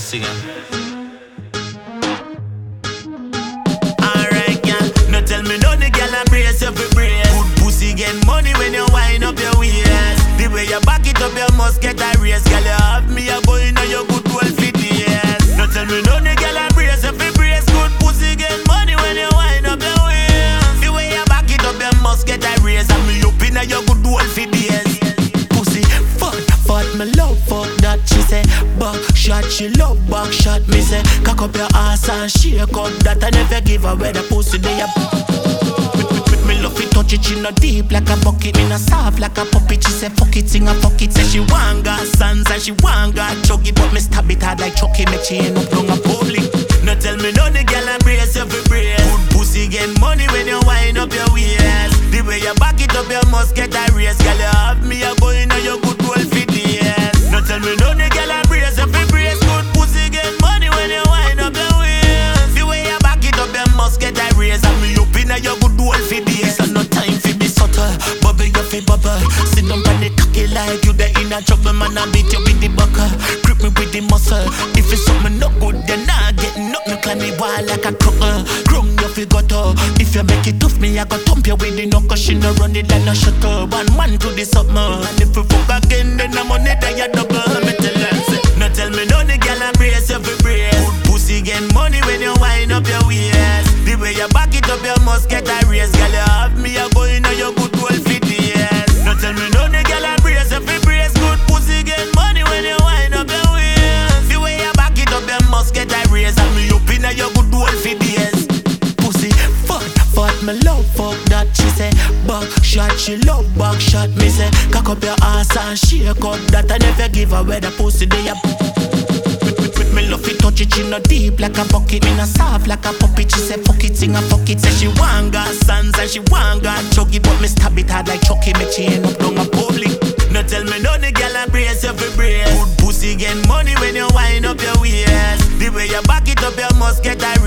sing it. Alright, girl, no tell me no the girl embrace you for brace. Good pussy get money when you wind up your waist. The way you back it up, you must get a race. Girl, you have me a boy, now you good well fit yes. No tell me no the girl embrace you for brace. Good pussy get money when you wind up your waist. The way you back it up, you must get a race. And me up in your good well fit yes. Pussy, fuck, me love, fuck that. She say, back shot, she love back shot. Me say, cock up your ass and shake up that. I never give away the pussy they me love it, touch it, she no deep like a bucket. Me no soft like a puppet. She say, fuck it, sing a fuck it. Say she want got sons and she want got chuggy. But me stab it hard like Chucky. Make she end up down a public. No tell me no the girl embrace you for brace. Good pussy get money when you wind up your waist. The way you back it up, you must get a race. Girl, you have me a boy, now you good well fit yes. No tell me no the girl embrace you for brace. Good pussy get money when you wind up your waist. The way you back it up, you must get a race. And me up in your good well fit yes. So no time for be subtle, bubble your fi bubble. Sit down on the cocky like you the in a trouble. Man, I beat you with the buckle, grip me with the muscle. If it's something no good, then I get nothing. Climb me wall like a crook. Grung you fi gutter. If you make it tough, me I go thump you with the knuckle. She no run it like no shutter. One man to the summer. And if you fuck again, then the money that you double. Me tell her, say, no tell me no the girl embrace you fi brace. Good pussy get money when you wind up your waist. The way you back it up, you must get a race. Girl, you have me a boy, now you good well fit yes. No tell me no the girl embrace you fi brace. Good pussy get money when you wind up your waist. The way you back it up, you must get a race. And me up in your good well fit yes. Pussy fuck, me love fuck that. She say back shot, she love back shot. Me say cock up your ass and shake up that. I never give away the pussy they me love it, touch it, she no deep like a bucket. Me no soft like a puppet. She say fuck it, sing a fuck it. Say she want got sons and she want got chuggy. But me stab it hard like Chucky. Make she end up down a public. No tell me no the girl embrace you for brace. Good pussy get money when you wind up your waist. The way you back it up, you must get a